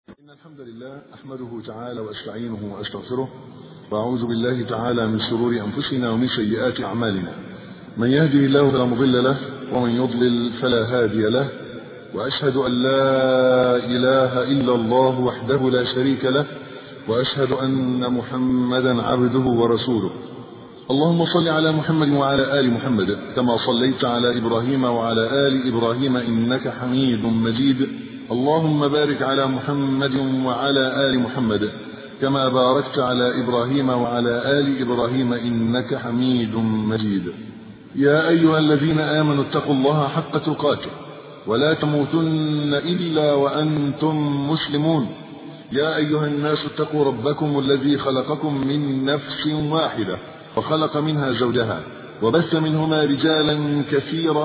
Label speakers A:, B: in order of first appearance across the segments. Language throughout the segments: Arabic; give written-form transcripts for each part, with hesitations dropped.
A: إن الحمد لله أحمده تعالى وأستعينه وأستغفره وأعوذ بالله تعالى من شرور أنفسنا ومن سيئات أعمالنا. من يهده الله فلا مضل له ومن يضلل فلا هادي له، وأشهد أن لا إله إلا الله وحده لا شريك له، وأشهد أن محمدا عبده ورسوله. اللهم صل على محمد وعلى آل محمد كما صليت على إبراهيم وعلى آل إبراهيم إنك حميد مجيد. اللهم بارك على محمد وعلى آل محمد كما باركت على إبراهيم وعلى آل إبراهيم إنك حميد مجيد. يا أيها الذين آمنوا اتقوا الله حق تقاته ولا تموتن إلا وأنتم مسلمون. يا أيها الناس اتقوا ربكم الذي خلقكم من نفس واحدة وخلق منها زوجها وبث منهما رجالا كثيرا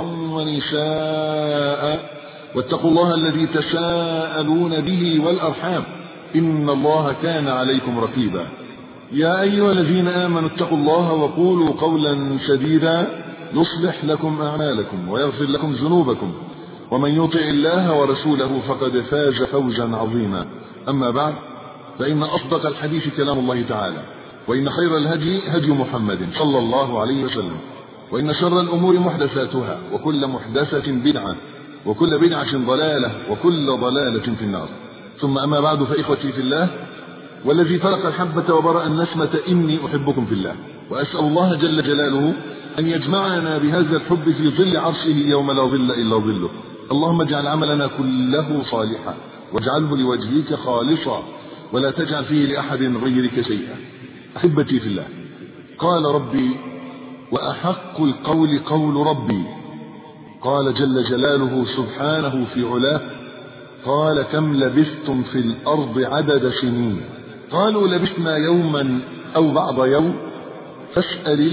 A: ونساء، واتقوا الله الذي تساءلون به والأرحام إن الله كان عليكم رقيبا. يا أيها الذين آمنوا اتقوا الله وقولوا قولا سديدا يصلح لكم أعمالكم ويغفر لكم ذنوبكم، ومن يطع الله ورسوله فقد فاز فوزا عظيما. أما بعد، فإن أصدق الحديث كلام الله تعالى، وإن خير الهدي هدي محمد صلى الله عليه وسلم، وإن شر الأمور محدثاتها، وكل محدثة بدعة، وكل بدعة ضلالة، وكل ضلالة في النار. ثم أما بعد، فإخوتي في الله والذي فرق الحبة وبرأ النسمة إني أحبكم في الله، وأسأل الله جل جلاله أن يجمعنا بهذا الحب في ظل عرشه يوم لا ظل إلا ظله. اللهم اجعل عملنا كله صالحا واجعله لوجهك خالصا ولا تجعل فيه لأحد غيرك شيئا. أحبتي في الله، قال ربي وأحق القول قول ربي. قال جل جلاله سبحانه في علاه: قال كم لبثتم في الأرض عدد سنين؟ قالوا لبثنا يوما أو بعض يوم فاسأل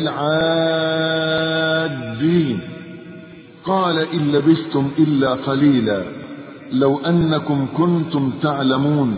A: العادين. قال إن لبثتم إلا قليلا لو أنكم كنتم تعلمون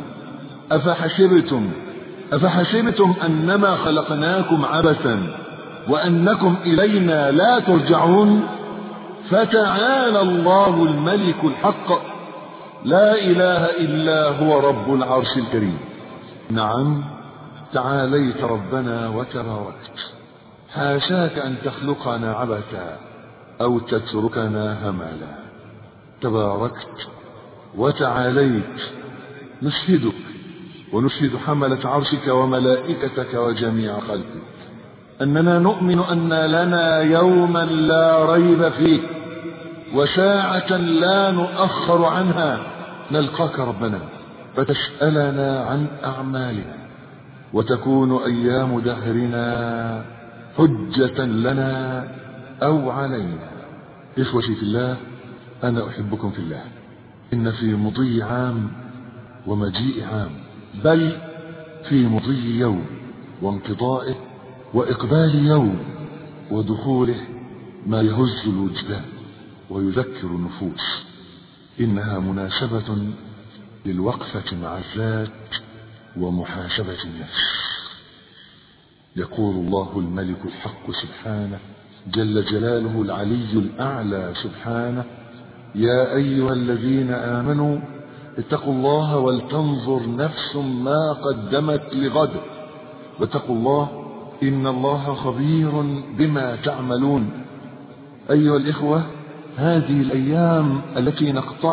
A: أفحسبتم أنما خلقناكم عبثا وأنكم إلينا لا ترجعون؟ فتعالى الله الملك الحق لا إله إلا هو رب العرش الكريم. نعم، تعاليت ربنا وتباركت، حاشاك أن تخلقنا عبثا أو تتركنا هملا. تباركت وتعاليت، نشهدك ونشهد حملة عرشك وملائكتك وجميع خلقك أننا نؤمن أن لنا يوما لا ريب فيه وساعة لا نؤخر عنها نلقاك ربنا فتسألنا عن أعمالنا، وتكون أيام دهرنا حجة لنا أو علينا. إخوتي في الله، أنا أحبكم في الله. إن في مضي عام ومجيء عام، بل في مضي يوم وانقضائه وإقبال يوم ودخوله ما يهز الوجدان ويذكر النفوس. إنها مناسبة للوقفة مع الذات ومحاسبة النفس. يقول الله الملك الحق سبحانه جل جلاله العلي الأعلى سبحانه: يا أيها الذين آمنوا اتقوا الله ولتنظر نفس ما قدمت لغد واتقوا الله إن الله خبير بما تعملون. أيها الإخوة، هذه الأيام التي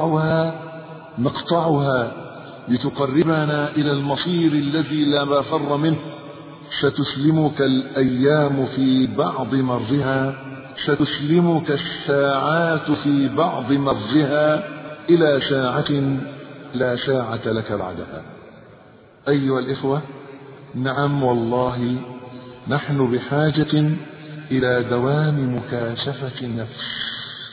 A: نقطعها لتقربنا إلى المصير الذي لا مفر منه. ستسلمك الأيام في بعض مرها، ستسلمك الساعات في بعض مرها إلى ساعة لا ساعة لك بعدها. أيها الإخوة، نعم والله نحن بحاجة إلى دوام مكاشفة النفس،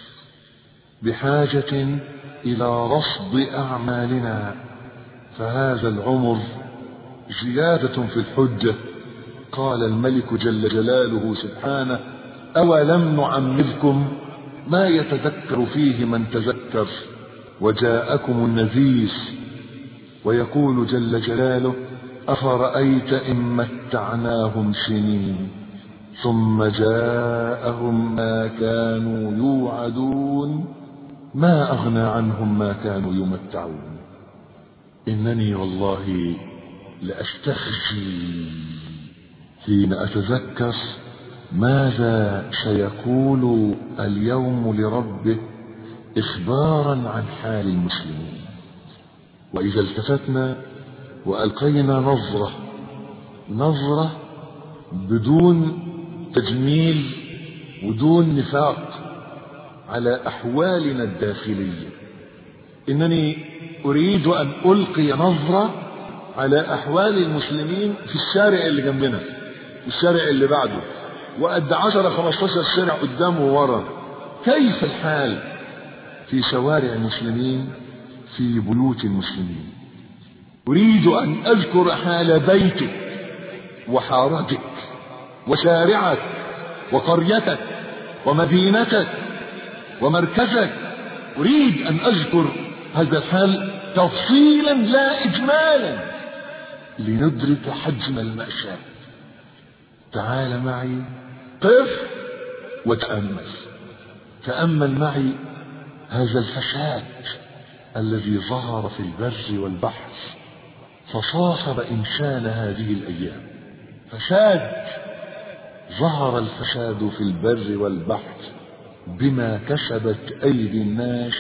A: بحاجة إلى رصد أعمالنا، فهذا العمر زيادة في الحجة. قال الملك جل جلاله سبحانه: أولم نعمركم ما يتذكر فيه من تذكر وجاءكم النذير. ويقول جل جلاله: أفرأيت إن متعناهم سنين ثم جاءهم ما كانوا يوعدون ما أغنى عنهم ما كانوا يمتعون. إنني والله لأستخزي حين أتذكر ماذا سيقول اليوم لربه إخبارا عن حال المسلمين. وإذا التفتنا وألقينا نظرة بدون تجميل ودون نفاق على أحوالنا الداخلية، إنني أريد أن ألقي نظرة على أحوال المسلمين في الشارع اللي جنبنا، الشارع اللي بعده، وقد 10-15 شارع قدامه وورا. كيف الحال في شوارع المسلمين، في بيوت المسلمين؟ أريد أن أذكر حال بيتك وحارتك وشارعك وقريتك ومدينتك ومركزك. أريد أن أذكر هذا الحال تفصيلا لا إجمالا لندرك حجم المأساة. تعال معي، قف وتأمل. تأمل معي هذا الفساد الذي ظهر في البر والبحر فصاحب إنسان هذه الأيام. فساد، ظهر الفساد في البر والبحر بما كسبت أيدي الناس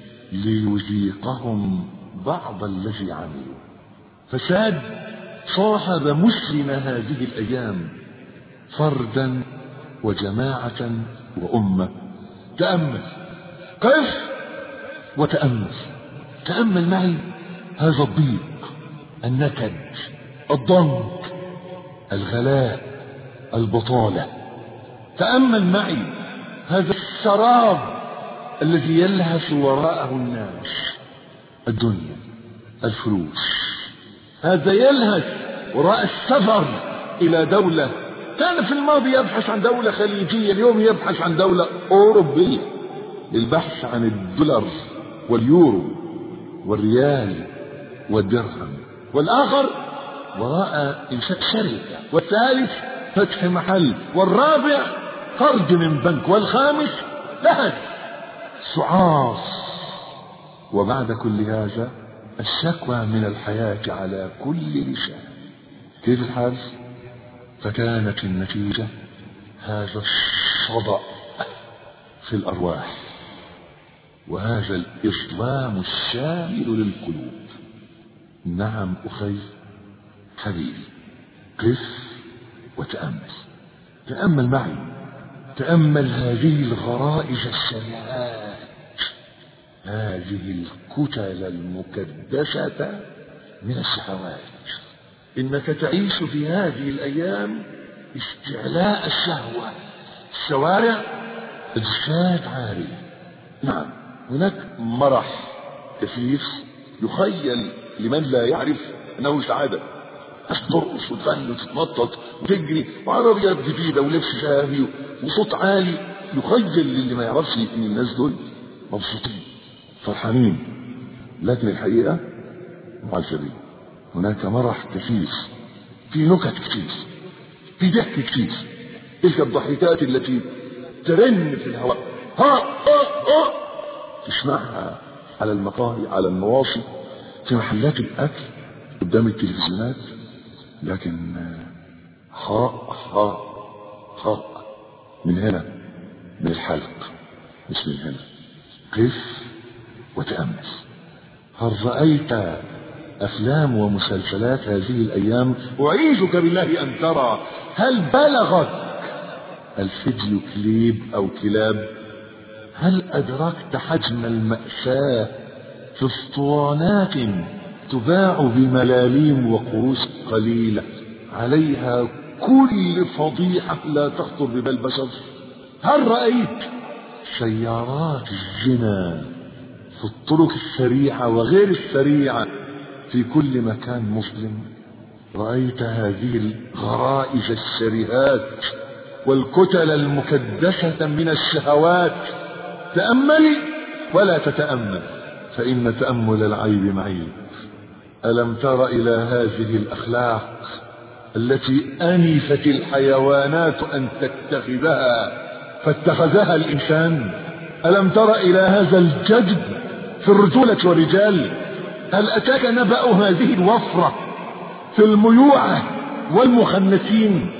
A: ليذيقهم بعض الذي عملوا. فساد صاحب مسلم هذه الأيام، فردا وجماعة وأمة. تأمل، قف وتأمل. تأمل معي هذا الضيق، النكد، الضنك، الغلاء، البطالة. تأمل معي هذا السراب الذي يلهث وراءه الناس، الدنيا، الفلوس. هذا يلهث وراء السفر إلى دولة كان في الماضي يبحث عن دولة خليجية، اليوم يبحث عن دولة أوروبية، للبحث عن الدولار واليورو والريال والدرهم. والآخر وراء إنشاء شركة، والثالث فتح محل، والرابع قرض من بنك، والخامس لهث سعاص. وبعد كل هذا الشكوى من الحياة على كل لسان. كيف الحال؟ فكانت النتيجة هذا الصدأ في الأرواح، وهذا الإظلام الشامل للقلوب. نعم أخي حبيبي، قف وتأمل. تأمل معي، تأمل هذه الغرائز الشنيعات، هذه الكتل المكدسة من الشهوات. إنك تعيش في هذه الأيام استعلاء الشهوة. الشوارع أجساد عارية، نعم، هناك مرح كثير يخيل لمن لا يعرف أنه سعادة. ترقص وتغني وتتنطط وتجري وعربيات جديدة ولبس ذهبي وصوت عالي، يخيل للي ما يعرفش ان الناس دول مبسوطين فرحانين، لكن الحقيقة معذبين. هناك مرح كثير، في نكت كثير، في ضحك كثير. تلك الضحكات التي ترن في الهواء، تسمعها على المقاهي، على النواصي، في محلات الأكل، قدام التلفزيونات، لكن خاء من هنا، من الحلق، مش من هنا. قف وتأمل. هل رأيت أفلام ومسلسلات هذه الأيام؟ أعيذك بالله أن ترى، هل بلغك الفيديو كليب أو كلاب؟ هل أدركت حجم المأساة في اسطوانات تباع بملاليم وقروش قليلة عليها كل فضيحة لا تخطر ببال بشر؟ هل رأيت سيارات الزنا في الطرق السريعة وغير السريعة في كل مكان مسلم؟ رأيت هذه الغرائز الشرهات والكتل المكدسة من الشهوات؟ تأملي ولا تتأمل، فإن تأمل العيب معيب. ألم تر إلى هذه الأخلاق التي أنفت الحيوانات أن تتخذها فاتخذها الإنسان؟ ألم تر إلى هذا الجذب في الرجولة والرجال؟ هل أتاك نبأ هذه الوفرة في الميوعة والمخنثين؟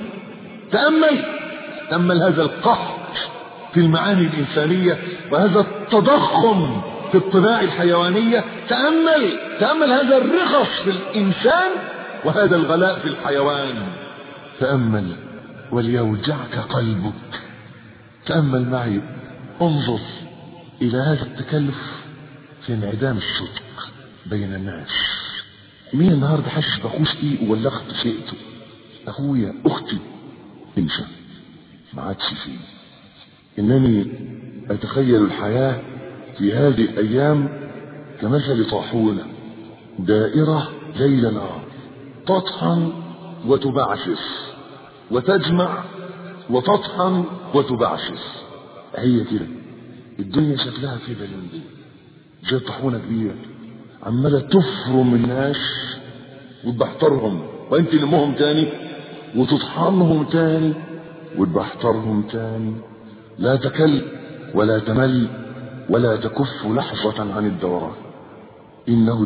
A: تأمل هذا القحط في المعاني الإنسانية وهذا التضخم في الطباع الحيوانية. تأمل هذا الرخص في الإنسان وهذا الغلاء في الحيوان. تأمل وليوجعك قلبك. تأمل معي، انظر إلى هذا التكلف في انعدام الصدق بين الناس. مين النهارده حاسس بأخوه شقيق ولغت شئته؟ أخويا، أختي، انسى، ما عادش فيه. إنني أتخيل الحياة في هذه الأيام كمثل طاحونة دائرة ليل نهار، تطحن وتبعثر وتجمع وتطحن وتبعثر. هي كده الدنيا شكلها كده اليوم دي، زي طاحونة كبيرة عمالة تفرم الناس وتبحترهم، وانت تلمهم تاني وتطحنهم تاني وتبحترهم تاني. لا تكل ولا تمل ولا تكف لحظة عن الدوران. إنه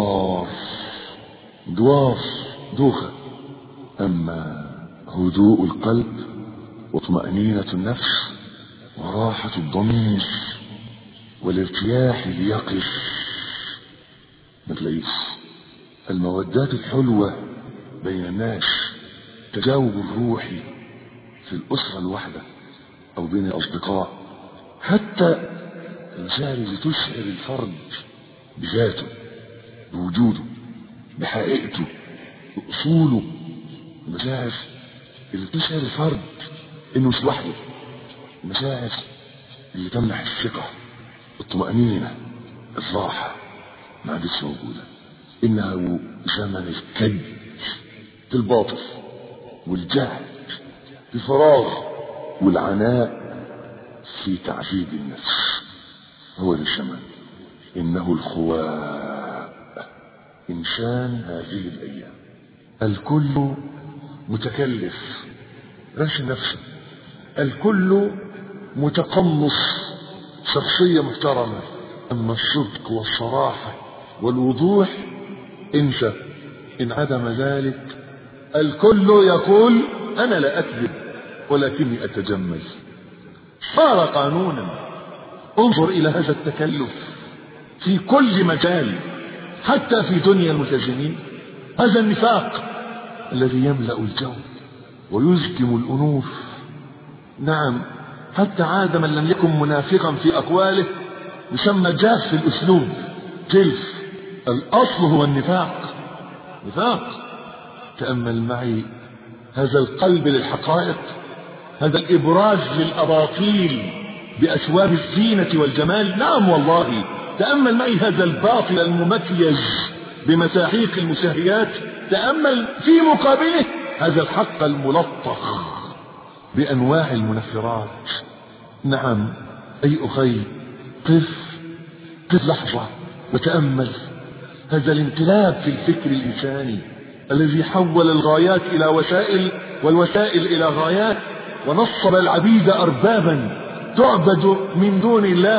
A: الدوار دوخة. أما هدوء القلب وطمأنينة النفس وراحة الضمير والارتياح اليقظ، ما تلاقيش. المودات الحلوة بين الناس، التجاوب الروحي في الأسرة الواحدة أو بين الأصدقاء، حتى المشاعر اللي تشعر الفرد بذاته، بوجوده، بحقيقته، بأصوله. المشاعر اللي تشعر الفرد إنه مش لوحده، المشاعر اللي تمنح الثقة، الطمأنينة، الراحة، ما عادش موجودة. إنه زمن الكد في الباطل والجهل في الفراغ والعناء في تعذيب النفس. هو ده الزمن. إنه الخواء إنسان هذه الأيام. الكل متكلف راش نفسه، الكل متقمص شخصية محترمة. أما الصدق والصراحة والوضوح انسى. إن عدم ذلك الكل يقول أنا لا أكذب ولكني أتجمل. صار قانونا. انظر إلى هذا التكلف في كل مجال، حتى في دنيا الملتزمين. هذا النفاق الذي يملأ الجو ويزكم الأنوف. نعم، حتى عاد من لم يكن منافقا في أقواله يسمى جاف في الأسلوب، جلف. الأصل هو النفاق. تأمل معي هذا القلب للحقائق، هذا الإبراز للأباطيل بأثواب الزينة والجمال. نعم والله. تأمل معي هذا الباطل الممكيج بمساحيق المشهيات. تأمل في مقابله هذا الحق الملطخ بأنواع المنفرات. نعم أي أخي، قف لحظة وتأمل هذا الانقلاب في الفكر الإنساني الذي حول الغايات إلى وسائل والوسائل إلى غايات، ونصب العبيد أربابا تعبد من دون الله.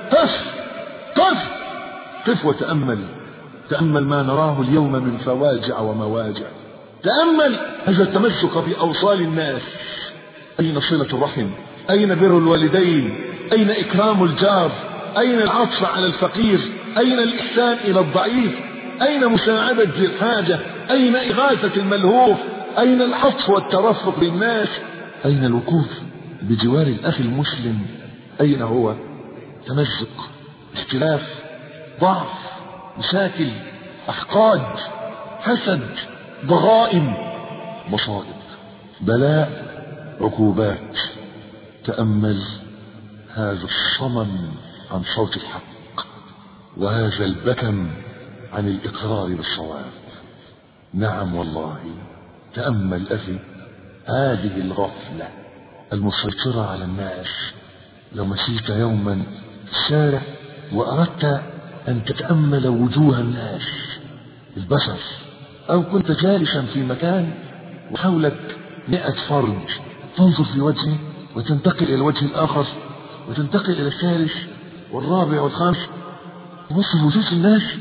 A: قف وتأمل ما نراه اليوم من فواجع ومواجع. تأمل هذا التمسك بأوصال الناس. أين صلة الرحم؟ أين بر الوالدين؟ أين إكرام الجار؟ أين العطف على الفقير؟ أين الإحسان إلى الضعيف؟ أين مساعدة ذي الحاجة؟ أين إغاثة الملهوف؟ أين العطف والترفق بالناس؟ أين الوقوف بجوار الأخ المسلم؟ أين هو؟ تمزق، اختلاف، ضعف، مشاكل، أحقاد، حسد، ضغائن، مصائب، بلاء، عقوبات. تأمل هذا الصمم عن صوت الحق وهذا البكم عن الإقرار بالصواب. نعم والله. تأمل أخي هذه الغفلة المسيطرة على الناس. لو مشيت يوما في الشارع وأردت أن تتأمل وجوه الناس البشر، أو كنت جالسا في مكان وحولك 100 فرد، تنظر في وجهه وتنتقل إلى الوجه الآخر وتنتقل إلى الثالث والرابع والخامس، تبص في وجوه الناس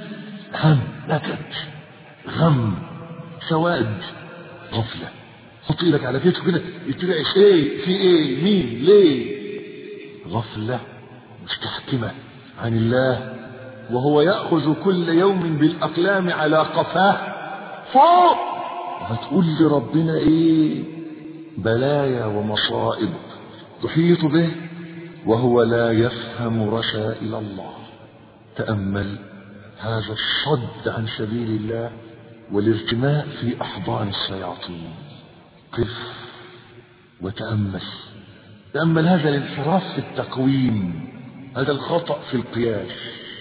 A: هم، نكد، غم، سواد، غفلة. حط ايدك على كتفه كده يترعش، ايه في ايه، مين، ليه؟ غفلة مستحكمة عن الله، وهو يأخذ كل يوم بالأقلام على قفاه فوق. هتقول لربنا ايه؟ بلايا ومصائب تحيط به وهو لا يفهم رسائل الله. تأمل هذا الصد عن سبيل الله والارتماء في أحضان الشياطين. قف وتأمل. تأمل هذا الانحراف في التقويم، هذا الخطأ في القياس.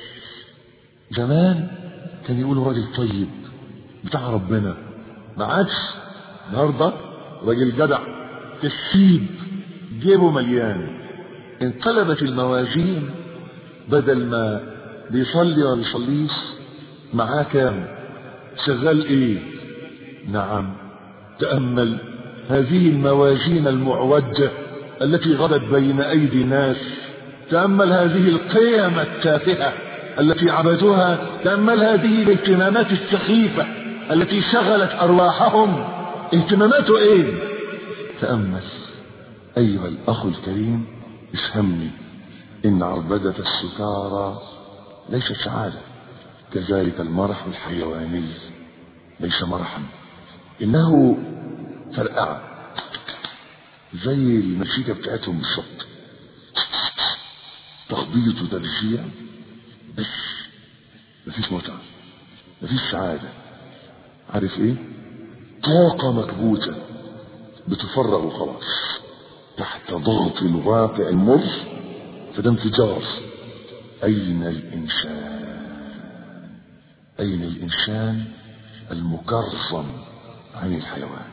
A: زمان كان يقولوا راجل طيب بتاع ربنا، ما عادش. النهارده راجل جدع كسيب جيبه مليان. انقلبت الموازين، بدل ما بيصلي ولا بيصليش معاه كام، شغال ايه. نعم، تأمل هذه الموازين المعوجة التي غدت بين ايدي ناس. تأمل هذه القيم التافهة التي عبدوها. تأمل هذه الاهتمامات السخيفة التي شغلت ارواحهم. اهتماماته ايه؟ تأمل ايها الاخ الكريم، افهمني، ان عربدة السكارى ليست سعادة، كذلك المرح الحيواني ليس مرحا، انه فرقعة زي المزيكا بتاعتهم بالظبط، تخبيط وترجيع بس، مفيش متعة، مفيش سعادة. عارف ايه؟ طاقة مكبوتة بتفرغ وخلاص تحت ضغط الواقع المر، فده انفجار. أين الإنسان؟ أين الإنسان المكرم عن الحيوان؟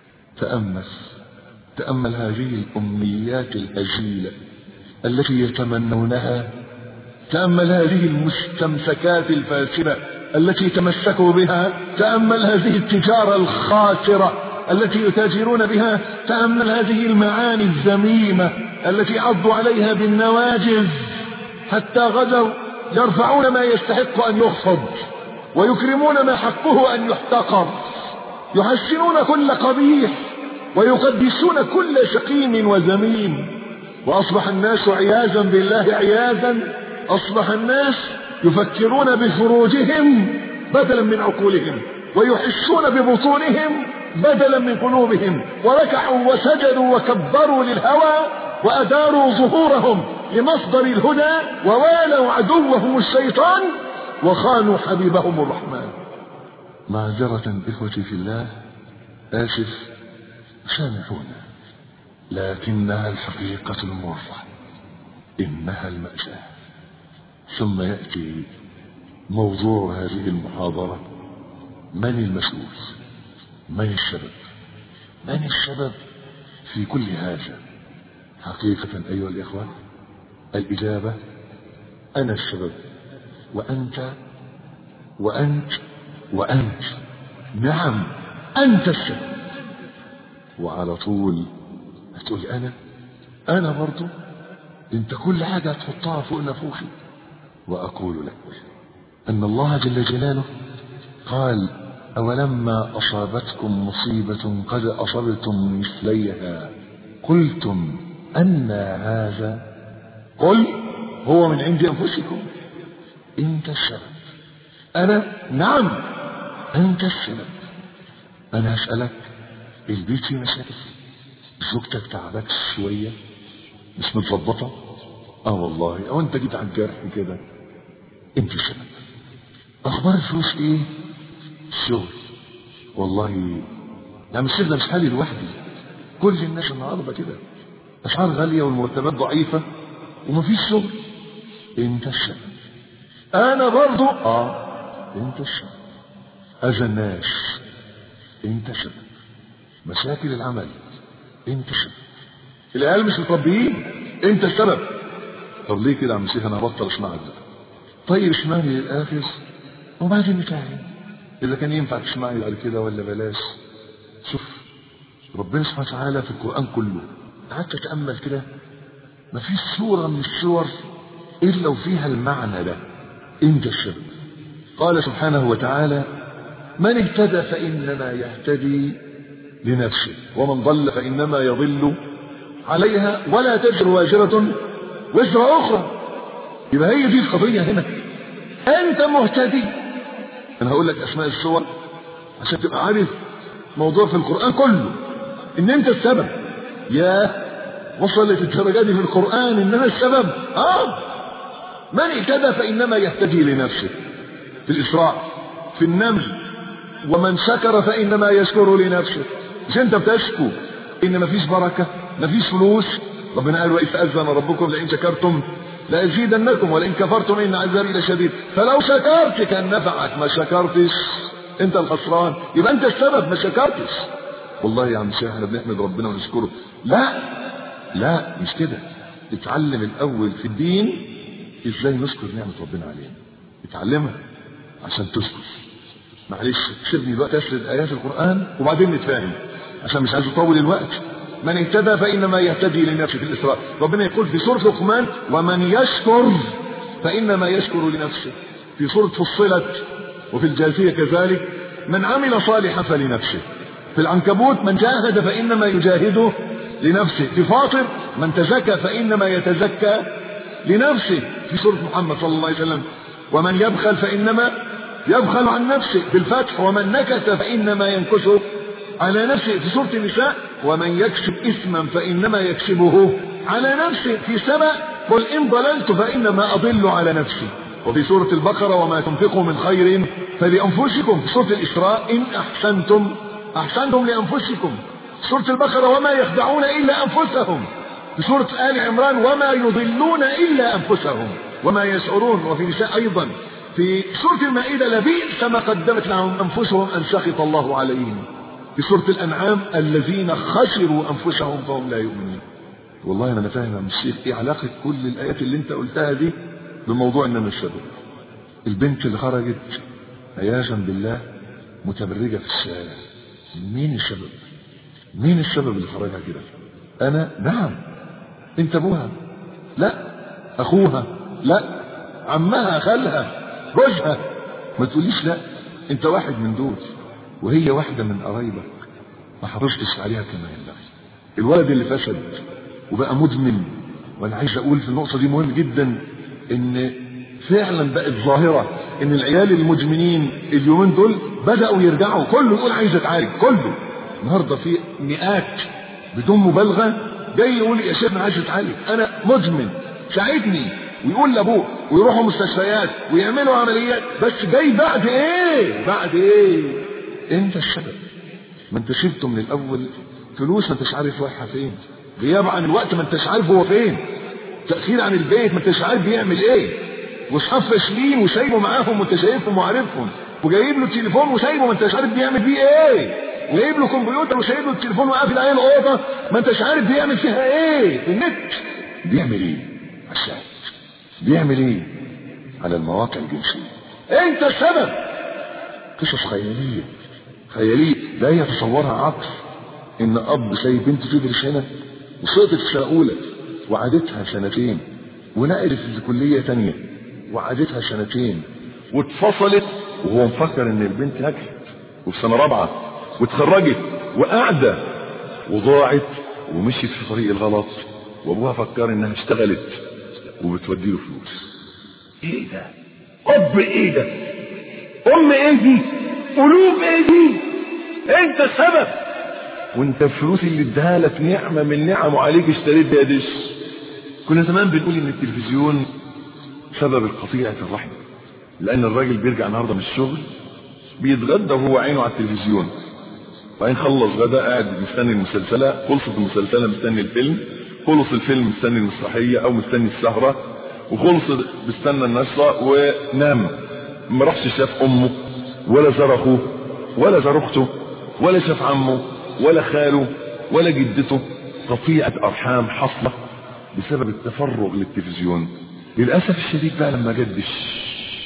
A: تأمل هذه الأمنيات الهزيلة التي يتمنونها. تأمل هذه المستمسكات الفاسدة التي تمسكوا بها. تأمل هذه التجارة الخاسرة التي يتاجرون بها. تأمل هذه المعاني الذميمة التي عضوا عليها بالنواجذ حتى غدوا يرفعون ما يستحق أن يخفض ويكرمون ما حقه أن يحتقر، يحسنون كل قبيح ويقدسون كل سقيم وذميم. وأصبح الناس عياذا بالله عياذا، أصبح الناس يفكرون بفروجهم بدلا من عقولهم، ويحسون ببطونهم بدلا من قلوبهم، وركعوا وسجدوا وكبروا للهوى وأداروا ظهورهم لمصدر الهدى، ووالوا عدوهم الشيطان وخانوا حبيبهم الرحمن. معذرة إخوتي في الله، آسف، سامحونا، لكنها الحقيقة المرة، إنها المأساة. ثم يأتي موضوع هذه المحاضرة: من المسؤول؟ من السبب؟ من السبب في كل هذا؟ حقيقة أيها الإخوة، الإجابة: أنا السبب، وأنت وأنت وأنت. نعم، أنت السبب. وعلى طول هتقول أنا برضو. أنت كل حاجة هتحطها فوق نفوخي. وأقول لك أن الله جل جلاله قال: أولما أصابتكم مصيبة قد أصبتم مثليها قلتم أن هذا؟ قل هو من عند أنفسكم. أنت السبب. أنا؟ نعم، أنت السبب. أنا هسألك: البيت فيه مشاكل؟ زوجتك تعبك شوية؟ مش متظبطة؟ والله، أو أنت جيت على الجرح كده؟ أنت السبب. أخبار الفلوس إيه؟ الشغل. والله يعني مش حالي لوحدي، كل الناس النهارده كده، أسعار غالية والمرتبات ضعيفة ومفيش شغل. أنت السبب. أنا برضو أنت السبب. أذى الناس، أنت السبب. مشاكل العمل، أنت السبب. العيال مش متربيين، أنت السبب. طب ليه كده يا عم شيخ؟ أنا هبطل أسمعك بقى. طيب اسمعني للآخر وبعدين نتعلم إذا كان ينفع تسمعني بعد كده ولا بلاش. شوف ربنا سبحانه وتعالى في القرآن كله، قعدت أتأمل كده، مفيش سورة من السور إلا وفيها المعنى ده: أنت السبب. قال سبحانه وتعالى: من اهتدى فإنما يهتدي لنفسه ومن ضل فإنما يضل عليها ولا تزر وازرة وزر أخرى. يبقى هي دي القضية هنا. أنت مهتدي. أنا هقول لك أسماء السور عشان تبقى عارف موضوع في القرآن كله إن أنت السبب. يا وصلت الدرجة دي في القرآن إن أنا السبب. من اهتدى فإنما يهتدي لنفسه في الإسراء، في النمل: ومن شكر فإنما يشكر لنفسه. مش أنت بتشكو إن مفيش بركة مفيش فلوس؟ ربنا قال: وإذ أذن ربكم لئن شكرتم لأزيدنكم ولئن كفرتم إن عذابي لشديد. فلو شكرت كان نفعك، ما شكرتش أنت الخسران. يبقى أنت السبب، ما شكرتش. والله يا عم شيخ احنا بنحمد ربنا ونشكره. لا مش كده. اتعلم الأول في الدين ازاي نشكر نعمة ربنا علينا. اتعلمها عشان تشكر. معلش سيبني بقى تسرد آيات القرآن وبعدين نتفاهم عشان مش عايز اطول الوقت. من اهتدى فإنما يهتدي لنفسه في الإسراء. ربنا يقول في سورة لقمان: ومن يشكر فإنما يشكر لنفسه. في سورة فصلت وفي الجاثية كذلك: من عمل صالحا فلنفسه. في العنكبوت: من جاهد فإنما يجاهده لنفسه. في فاطر: من تزكى فإنما يتزكى لنفسه. في سورة محمد صلى الله عليه وسلم: ومن يبخل فإنما يبخل عن نفسه. في الفتح: ومن نكث فإنما ينكث على نفسه. في سورة النساء: ومن يكسب إثما فإنما يكسبه على نفسه. في سبأ: قل إن ضللت فإنما أضل على نفسي. وفي سورة البقرة: وما تنفقوا من خير فلأنفسكم. في سورة الإسراء: إن أحسنتم لأنفسكم. في سورة البقرة: وما يخدعون إلا أنفسهم. في سورة آل عمران: وما يضلون إلا أنفسهم وما يشعرون. وفي نساء أيضا. في سورة المائدة: لبئس ما قدمت لهم أنفسهم أن سخط الله عليهم. في سورة الأنعام: الذين خسروا أنفسهم فهم لا يؤمنون. والله أنا فاهم يا الشيخ إيه علاقة كل الآيات اللي أنت قلتها دي بموضوع إن أنا السبب. البنت اللي خرجت عياذا بالله متبرجة في الشارع، مين السبب؟ مين السبب اللي خرجها كده؟ أنا؟ نعم. أنت أبوها؟ لا. أخوها؟ لا. عمها؟ خالها؟ جوزها؟ ما تقوليش لا. أنت واحد من دول وهي واحدة من قرايبك ما حافظتش عليها كما ينبغي. الولد اللي فسد وبقى مدمن. وأنا عايز أقول في النقطة دي مهم جدا إن فعلا بقت ظاهرة إن العيال المدمنين اليومين دول بدأوا يرجعوا. كله يقول عايز أتعالج. كله النهارده في مئات بدون مبالغة جاي يقول يا شيخ أنا عايز أتعالج، أنا مدمن ساعدني، ويقول لأبوه ويروحوا مستشفيات ويعملوا عمليات. بس جاي بعد إيه؟ أنت السبب. ما أنت شلته من الأول فلوس ما أنتش عارف رايحة فين، غياب عن الوقت ما أنتش عارف هو فين، تأخير عن البيت ما أنتش عارف بيعمل إيه، واصحاب فاشلين وسايبه معاهم وأنت شايفهم وعارفهم، وجايب له التليفون وسايبه ما أنتش عارف بيعمل بيه إيه، وجايب له كمبيوتر وسايب له التليفون وقافل عليه الأوضة ما أنتش عارف بيعمل فيها إيه في النت. بيعمل إيه عشان بيعمل إيه على المواقع الجنسية. أنت السبب. قصص خيالية لا يتصورها عقل إن أب سايب بنته تدرس هنا وسقطت في سنة أولى وعادتها سنتين، ونقلت الكلية تانية وعادتها سنتين، واتفصلت وهو مفكر إن البنت نجحت وفي سنة رابعة واتخرجت وقاعدة وضاعت ومشيت في طريق الغلط، وابوها فكر انها اشتغلت وبتودي له فلوس. ايه ده؟ اب ايه ده؟ ام ايه دي؟ قلوب ايه دي؟ انت السبب. وانت الفلوس اللي اداها لك نعمه من نعمه عليك اشتريت بيها دش. كنا زمان بنقول ان التلفزيون سبب قطيعه الرحم، لان الراجل بيرجع النهارده من الشغل بيتغدى وهو عينه على التلفزيون، بعدين خلص غدا قاعد مستني المسلسله، خلصت المسلسله مستني الفيلم، خلص الفيلم مستني المسرحيه او مستني السهره، وخلص مستنى النشره ونام. ما راحش شاف امه ولا زار اخوه ولا زار اخته ولا شاف عمه ولا خاله ولا جدته. قطيعه ارحام حصله بسبب التفرغ للتلفزيون. للاسف الشديد بقى لما جدش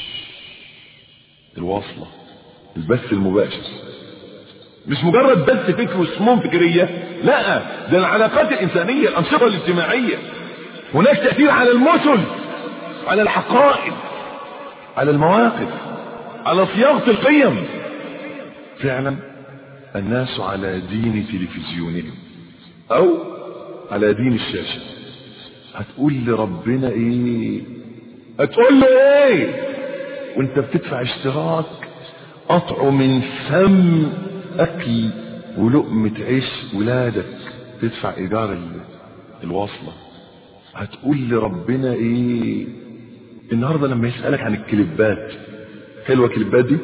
A: الواصله البث المباشر، مش مجرد بث فكر وسموم فكريه، لا، ده العلاقات الانسانيه، الانشطه الاجتماعيه. هناك تاثير على المثل، على الحقائق، على المواقف، على صياغة القيم. فعلا الناس على دين تلفزيونهم او على دين الشاشة. هتقول لربنا ايه؟ هتقول له ايه وانت بتدفع اشتراك قطعه من فم اكل ولقمة عيش ولادك، تدفع ايجار الوصلة؟ هتقول لربنا ايه النهاردة لما يسألك عن الكليبات؟ حلوة الكليبات دي؟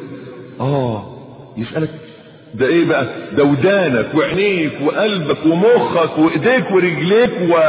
A: يسألك ده ايه بقى؟ ده ودانك وعينيك وقلبك ومخك وايديك ورجليك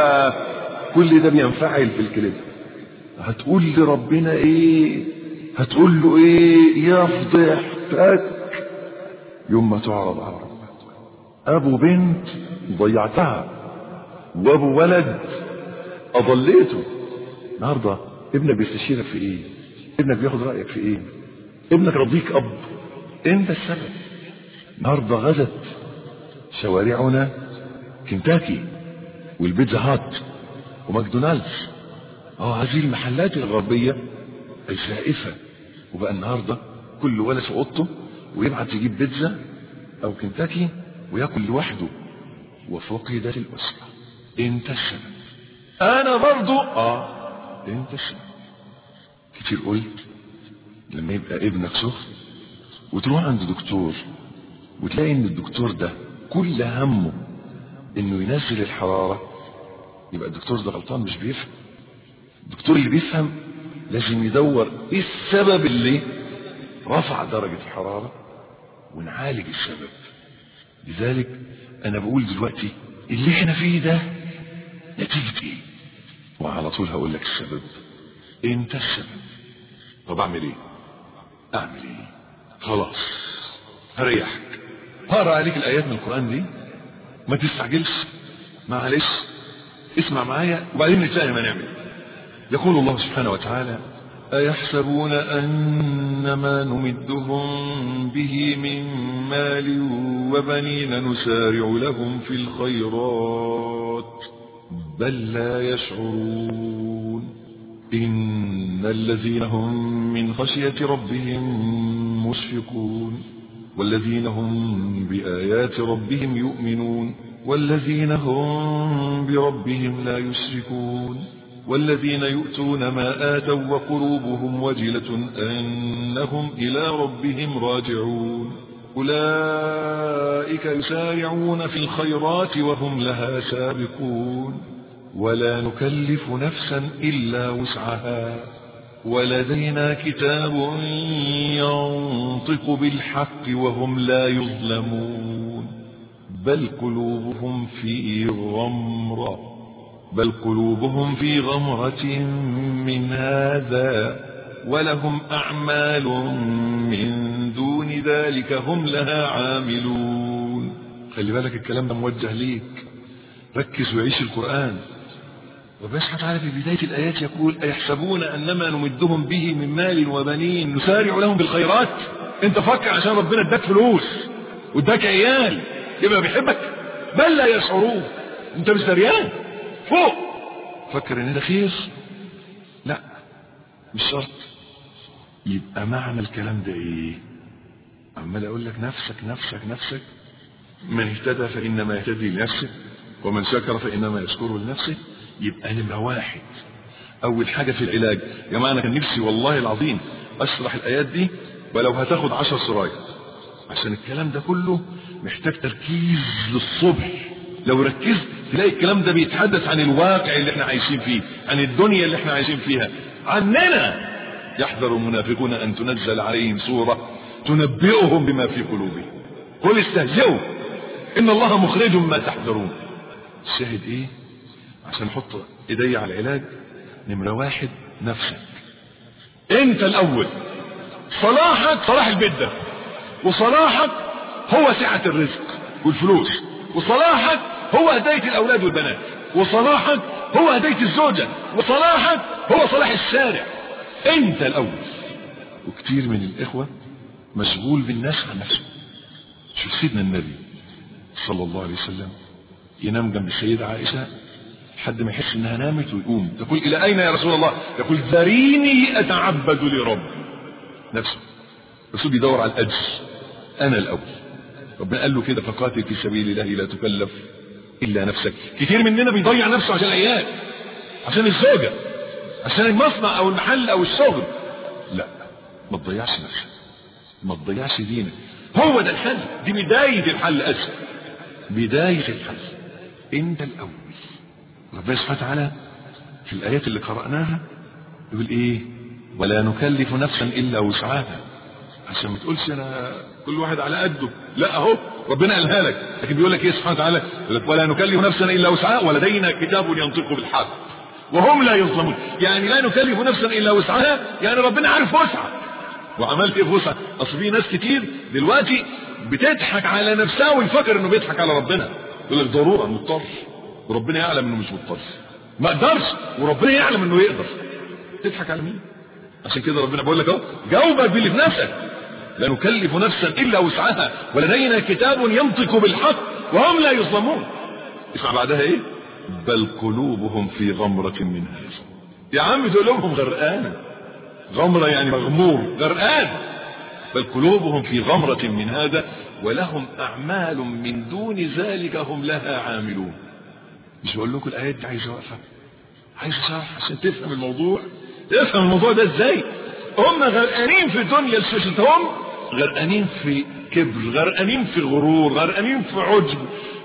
A: وكل ده بينفعل في الكليب. هتقول لربنا ايه؟ هتقول له ايه؟ يا فضيحتك يوم ما تعرض على ربك. ابو بنت ضيعتها وابو ولد اضليته. النهارده ابنك بيستشيرك في ايه؟ ابنك بياخد رايك في ايه؟ ابنك رضيك اب؟ انت السبب. النهارده غزت شوارعنا كنتاكي والبيتزا هات وماكدونالدز، هذه المحلات الغربيه الزائفه. وبقى النهارده كل ولد في اوضته ويبعت يجيب بيتزا او كنتاكي وياكل لوحده، وفقدت الاسره. انت السبب. انا برضو انت السبب. كتير قلت لما يبقى ابنك سخن وتروح عند دكتور وتلاقي ان الدكتور ده كل همه انه ينزل الحرارة، يبقى الدكتور ده غلطان، مش بيفهم. الدكتور اللي بيفهم لازم يدور ايه السبب اللي رفع درجة الحرارة ونعالج السبب. لذلك انا بقول دلوقتي اللي احنا فيه ده نتيجة ايه؟ وعلى طول هقول لك السبب. انت السبب. طب اعمل ايه؟ اعمل ايه؟ خلاص هريحك، هقرا عليك الايات من القرآن دي، ما تستعجلش، معلش اسمع معايا وبعدين نتفاهم هنعمل. يقول الله سبحانه وتعالى: أيحسبون أن ما نمدهم به من مال وبنين نسارع لهم في الخيرات بل لا يشعرون إن الذين هم من خشية ربهم مشفقون والذين هم بآيات ربهم يؤمنون والذين هم بربهم لا يشركون والذين يؤتون ما آتوا وقلوبهم وجلة أنهم إلى ربهم راجعون أولئك يسارعون في الخيرات وهم لها سابقون ولا نكلف نفسا إلا وسعها ولدينا كتاب ينطق بالحق وهم لا يظلمون بل قلوبهم في غمرة من هذا ولهم أعمال من دون ذلك هم لها عاملون. خلي بالك الكلام ده موجه ليك، ركز وعيش القرآن. ربنا سبحانه وتعالى في بداية الآيات يقول: أيحسبون أنما نمدهم به من مال وبنين نسارع لهم بالخيرات. انت فكر عشان ربنا اداك فلوس واداك عيال يبقى بيحبك؟ بل لا يشعرون. انت مش دريان فوق فكر ان ده خير؟ لا مش شرط. يبقى معنى الكلام ده ايه؟ عمال اقول لك نفسك. من اهتدى فانما يهتدي لنفسه ومن شكر فانما يشكر لنفسه. يبقى نمرة واحد اول حاجة في العلاج. يا جماعة انا كان نفسي والله العظيم اشرح الايات دي ولو هتاخد 10 سرايا، عشان الكلام ده كله محتاج تركيز للصبح. لو ركزت تلاقي الكلام ده بيتحدث عن الواقع اللي احنا عايشين فيه، عن الدنيا اللي احنا عايشين فيها، عننا. يحذر المنافقون ان تنزل عليهم سورة تنبئهم بما في قلوبهم قل استهزئوا ان الله مخرج ما تحذرون. الشاهد ايه؟ عشان نحط ايدي على العلاج. نمرة واحد نفسك انت الاول. صلاحك صلاح البيت ده، وصلاحك هو سعة الرزق والفلوس، وصلاحك هو هداية الاولاد والبنات، وصلاحك هو هداية الزوجة، وصلاحك هو صلاح الشارع. انت الاول. وكتير من الاخوة مشغول بالناس عن نفسه. شوف سيدنا النبي صلى الله عليه وسلم ينام جنب السيدة عائشة لحد ما يحس انها نامت ويقوم، تقول: الى اين يا رسول الله؟ يقول: ذريني اتعبد لرب. نفسه الرسول بيدور على الأجر، أنا الأول. ربنا قال له كده فقاتل في سبيل الله لا تكلف إلا نفسك. كتير مننا بيضيع نفسه عشان العيال، عشان الزوجة، عشان المصنع أو المحل أو الشغل. لا، ما تضيعش نفسك، ما تضيعش دينك. هو ده الحل، دي بداية الحل. أجل بداية الحل انت الأول. ربنا سبحانه وتعالى في الآيات اللي قرأناها يقول ايه؟ ولا نكلف نفسا إلا وسعها. عشان ما تقولش انا كل واحد على قده، لا اهو ربنا قالها لك، لكن بيقول لك ايه سبحانه وتعالى؟ يقول لك ولا نكلف نفسا إلا وسعها ولدينا كتاب ينطق بالحق وهم لا يظلمون. يعني لا نكلف نفسا إلا وسعها، يعني ربنا عارف وسعها وعملت ايه في وسعها. اصل في ناس كتير دلوقتي بتضحك على نفسها ويفكر انه بيضحك على ربنا. يقول لك ضرورة مضطر، وربنا يعلم انه مش مضطر، ما قدرش وربنا يعلم انه يقدر. تضحك على مين؟ عشان كده ربنا بيقول لك اهو جاوبك باللي في نفسك. لا نكلف نفسا الا وسعها ولدينا كتاب ينطق بالحق وهم لا يظلمون. اسمع بعدها ايه؟ بل قلوبهم في غمرة من هذا. يا عم قلوبهم غرقانة، غمرة يعني مغمور، غرقان. بل قلوبهم في غمرة من هذا ولهم أعمال من دون ذلك هم لها عاملون. مش بقول لكم الآيات دي عايزة وقفة، عايزة شرح عشان تفهم الموضوع. تفهم الموضوع ده ازاي؟ هم غرقانين في الدنيا الشاشتهم، غرقانين في كبر، غرقانين في غرور، غرقانين في عجب،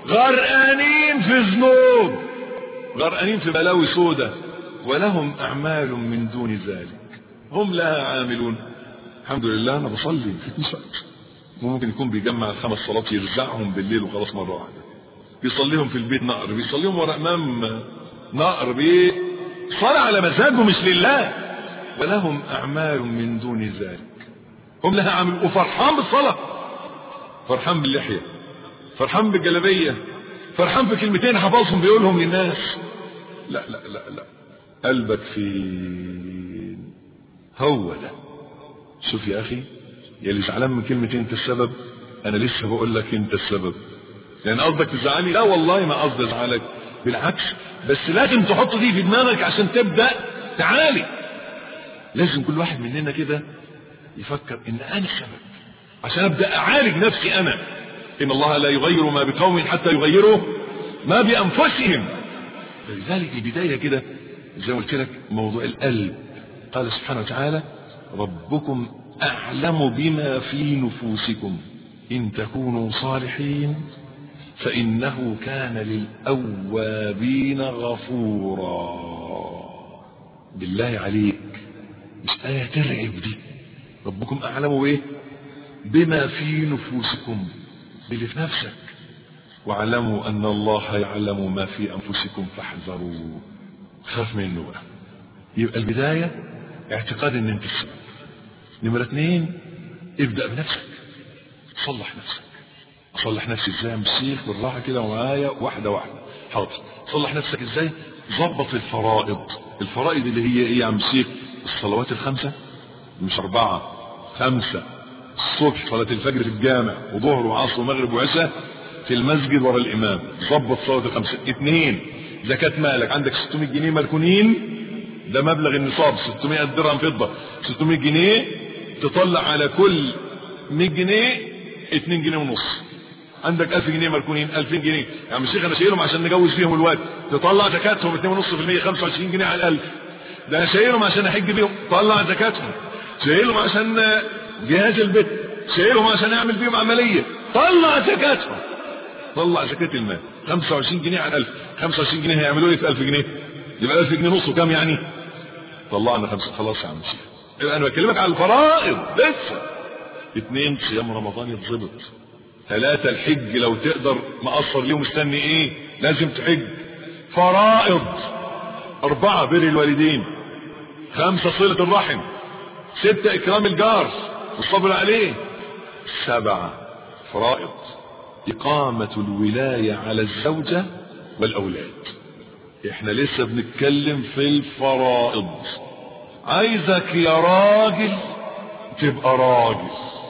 A: غرقانين في ذنوب، غرقانين في بلاوي سودة. ولهم أعمال من دون ذلك هم لها عاملون. الحمد لله أنا بصلي في كنيسة، ممكن يكون بيجمع الخمس صلوات يرزعهم بالليل وخلاص مرة واحدة، بيصليهم في البيت نقر، بيصليهم ورا إمام نقر، بيصلي على مزاجه مش لله. ولهم أعمال من دون ذلك هم لها عاملون. وفرحان بالصلاة، فرحان باللحية، فرحان بالجلبية، فرحان في كلمتين حفظهم بيقولهم للناس. لا لا لا لا، قلبك فين؟ هو ده. شوف يا اخي، يلي زعلان من كلمتين انت السبب، انا لسه بقول لك انت السبب. يعني قصدك تزعلني؟ لا والله ما قصدي ازعلك، بالعكس، بس لازم تحط دي في دماغك عشان تبدا تعالي. لازم كل واحد مننا كده يفكر ان انا السبب عشان ابدا اعالج نفسي انا. ان الله لا يغير ما بقوم حتى يغيروا ما بانفسهم. فلذلك البدايه كده زي ما قلت لك موضوع القلب. قال سبحانه وتعالى ربكم أعلم بما في نفوسكم إن تكونوا صالحين فإنه كان للأوابين غفورا. بالله عليك، مش آية ترعب دي؟ ربكم أعلم بإيه؟ بما في نفوسكم، باللي في نفسك. واعلموا أن الله يعلم ما في أنفسكم فاحذروا. خاف منه بقى. يبقى البداية اعتقاد ان انت السبب. نمرة 2 ابدأ بنفسك، صلح نفسك. اصلح نفسي ازاي يا مشيخ؟ بالراحة كده ومعايا واحدة واحدة. حاضر. صلح نفسك ازاي؟ ظبط الفرائض. الفرائض اللي هي ايه يا مشيخ؟ الصلوات ال5 مش 4 5. الصبح صلاة الفجر في الجامع، وظهر وعصر ومغرب وعشاء في المسجد ورا الامام. ظبط صلاة ال5. 2 زكاة مالك. عندك 600 جنيه مركونين، ده مبلغ النصاب، 600 درهم فضة. 600 جنيه تطلع على كل 100 جنيه 2 جنيه ونص. عندك 1000 جنيه مركونين، 2000 جنيه. يعني الشيخ انا شايلهم عشان نجوز فيهم الواد، تطلع زكاتهم 2.5%، 25 جنيه على ال1000. ده انا شايلهم عشان احج بيهم، طلع زكاتهم. شايلهم عشان جهاز البيت، شايلهم عشان اعمل بيهم عملية، طلع زكاتهم. طلع زكاة المال 25 جنيه على 1000. 25 جنيه هيعملوا ايه في 1000 جنيه؟ يبقى 1000 جنيه نص كام يعني؟ طلعنا 5. خلاص يا عم الشيخ، يبقى انا بكلمك على الفرائض لسه. 2 صيام رمضان يتظبط. 3 الحج لو تقدر، مقصر ليه ومستني ايه؟ لازم تحج. فرائض. 4 بر الوالدين. 5 صلة الرحم. 6 اكرام الجار والصبر عليه. 7 فرائض اقامة الولاية على الزوجة والاولاد. احنا لسه بنتكلم في الفرائض. عايزك يا راجل تبقى راجل.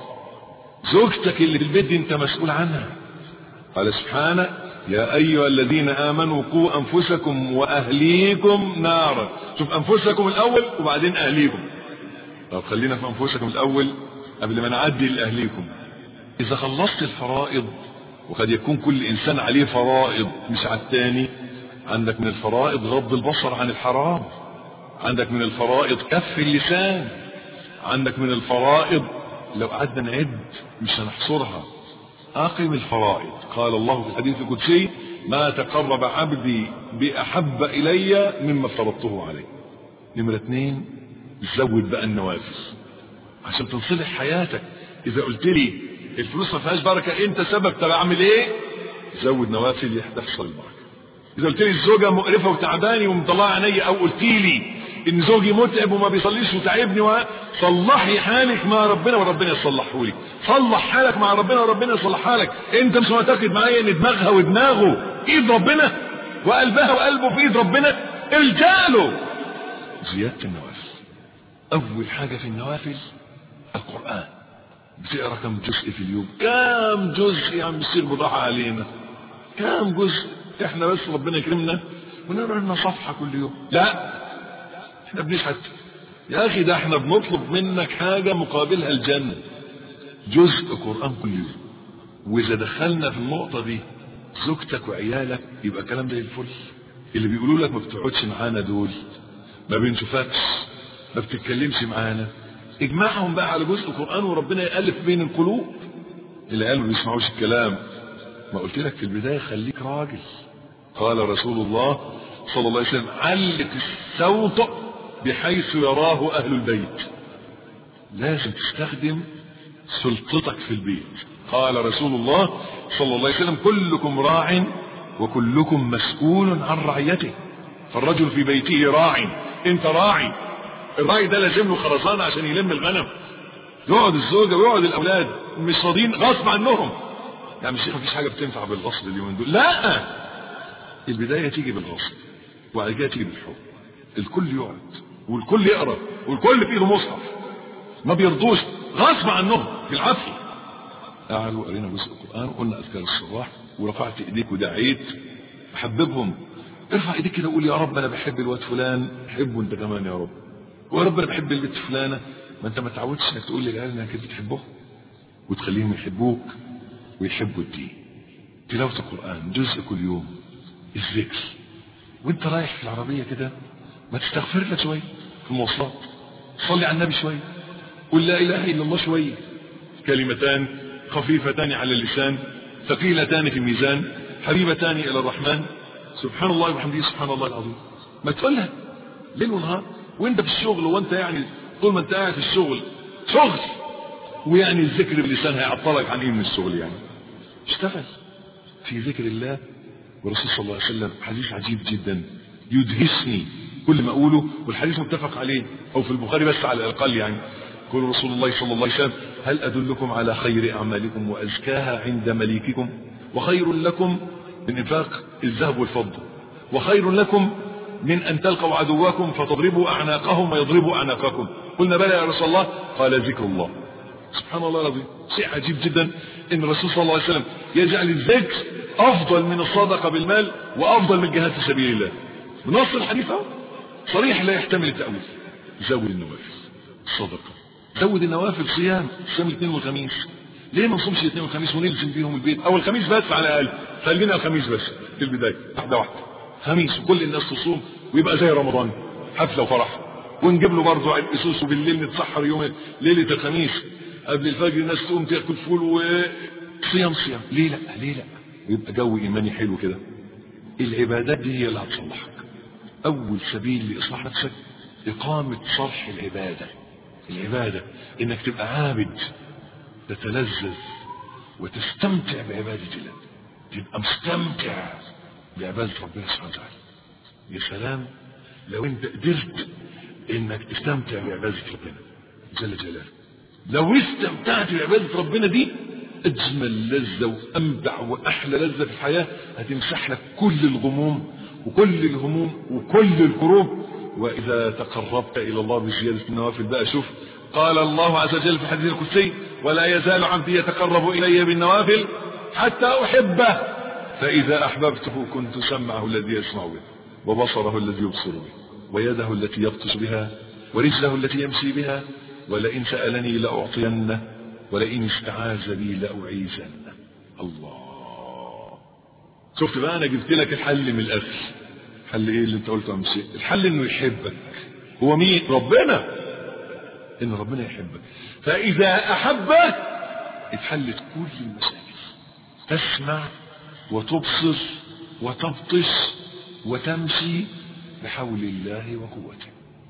A: زوجتك اللي في البيت دي انت مسؤول عنها. قال سبحانه يا ايها الذين امنوا قوا انفسكم واهليكم نارا. شوف انفسكم الاول وبعدين اهليكم. طب خلينا في انفسكم الاول. قبل ما نعدي لأهليكم، إذا خلصت الفرائض، وقد يكون كل إنسان عليه فرائض مش على التاني، عندك من الفرائض غض البصر عن الحرام، عندك من الفرائض كف اللسان، عندك من الفرائض لو قعدنا نعد مش هنحصرها. أقم الفرائض. قال الله في الحديث القدسي: ما تقرب عبدي بأحب إلي مما افترضته عليه. نمرة 2، زود بقى النوافل عشان تنصلح حياتك. إذا قلت لي الفلوس ما فيهاش بركة، أنت سبب. طب أعمل إيه؟ زود نوافل يحصل البركة. إذا قلت لي الزوجة مقرفة وتعباني ومطلعة عينيا، أو قلت لي إن زوجي متعب وما بيصليش وتعبني، صلحي حالك مع ربنا وربنا يصلحه لك. صلح حالك مع ربنا وربنا يصلحها لك. أنت مش معتقد معايا إن دماغها ودماغه إيد ربنا، وقلبها وقلبه في إيد ربنا؟ الجأ له. زيادة النوافل. أول حاجة في النوافل القرآن. بتقرأ كم جزء في اليوم؟ كم جزء يا عم بيصير بضاعة علينا؟ كم جزء؟ احنا بس ربنا يكرمنا ونقرأ لنا صفحة كل يوم. لا، احنا بنشحت يا أخي، ده احنا بنطلب منك حاجة مقابلها الجنة. جزء قرآن كل يوم. وإذا دخلنا في النقطة دي زوجتك وعيالك، يبقى كلام زي الفل. اللي بيقولوا لك ما بتقعدش معانا دول، ما بنشوفكش، ما بتتكلمش معانا، اجمعهم بقى على جزء قرآن وربنا يألف بين القلوب. اللي قالوا ما بيسمعوش الكلام، ما قلت لك في البداية خليك راجل. قال رسول الله صلى الله عليه وسلم: علق الصوت بحيث يراه أهل البيت. لازم تستخدم سلطتك في البيت. قال رسول الله صلى الله عليه وسلم: كلكم راع وكلكم مسؤول عن رعيته. فالرجل في بيته راع. انت راعي. الراعي ده لازم له خرزانة عشان يلم الغنم. يقعد الزوجة ويقعد الأولاد مش راضيين غصب عنهم. يعني مش مفيش حاجة بتنفع بالغصب اليومين دول، لا، البداية تيجي بالغصب وبعد كده تيجي بالحب. الكل يقعد والكل يقرأ والكل في ايده مصحف، ما بيرضوش غصب عنهم في العافية. قعدوا قرينا جزء القرآن وقلنا أذكار الصباح ورفعت ايديك ودعيت. حببهم. ارفع ايديك كده وقول: يا رب انا بحب الواد فلان، حبه انت كمان يا رب. ويا رب انا بحب البنت فلانة. ما انت ما تعودش انك تقول للعيال انك انت بتحبهم وتخليهم يحبوك ويحبوا الدين. تلاوة القرآن جزء كل يوم. الذكر وانت رايح في العربية كده، ما تستغفر لك شوية في المواصلات، صلي على النبي شوية، قل لا اله الا الله شوية. كلمتان خفيفتان على اللسان، ثقيلتان في الميزان، حبيبتان الى الرحمن، سبحان الله وبحمده سبحان الله العظيم. ما تقولها ليل ونهار وانت في الشغل، وانت يعني طول ما انت قاعد في الشغل شغل، ويعني الذكر باللسان هيعطلك عن ايه من الشغل؟ يعني اشتغل في ذكر الله. والرسول صلى الله عليه وسلم حديث عجيب جدا يدهشني كل ما اقوله، والحديث متفق عليه او في البخاري بس على الاقل. يعني يقول رسول الله صلى الله عليه وسلم: هل ادلكم على خير اعمالكم وازكاها عند مليككم، وخير لكم من انفاق الذهب والفضه، وخير لكم من ان تلقوا عدوكم فتضربوا اعناقهم ويضربوا اعناقكم؟ قلنا: بلى يا رسول الله. قال: ذكر الله. سبحان الله العظيم. شيء عجيب جدا ان الرسول صلى الله عليه وسلم يجعل الذكر افضل من الصدقه بالمال وافضل من الجهاد في سبيل الله. بنص الحديث صريح لا يحتمل التأويل. زود النوافل صدقه، زود النوافل صيام الاثنين والخميس. ليه ما نصومش الاثنين والخميس ونلزم بيهم البيت؟ او الخميس بس على الاقل، خلينا الخميس بس في البدايه، واحده واحده خميس وكل الناس تصوم ويبقى زي رمضان حفله وفرح. ونجيب له برضه الاسوس، وبالليل نتسحر يوم ليله الخميس قبل الفجر الناس تقوم تاكل فول وصيام. ليه لا؟ ليه لا؟ ويبقى جو ايماني حلو كده. العبادات دي هي اللي هتصلحك. اول سبيل لاصلاح نفسك اقامه صرح العباده انك تبقى عابد، تتلذذ وتستمتع بعباده الله، تبقى مستمتع بعباده ربنا سبحانه وتعالى. يا سلام لو انت قدرت انك تستمتع بعباده ربنا جل جلاله. لو استمتعت بعباده ربنا دي اجمل لذه وامتع واحلى لذه في الحياه، هتمسح لك كل الغموم وكل الهموم وكل الكروب. واذا تقربت الى الله بزياده النوافل بقى، شوف قال الله عز وجل في الحديث القدسي: ولا يزال عبدي يتقرب الي بالنوافل حتى احبه، فاذا احببته كنت سمعه الذي يسمع به، وبصره الذي يبصر به، ويده التي يبطش بها، ورجله التي يمشي بها، ولئن سالني لاعطينه ولئن استعاذ بي لأعيذنه. الله، شفت بقى، انا جبت لك الحل من الاخر. الحل ايه اللي انت قلته يا مشي؟ الحل انه يحبك. هو مين؟ ربنا. ان ربنا يحبك، فاذا احبك اتحلت كل المشاكل. تسمع وتبصر وتبطش وتمشي بحول الله وقوته،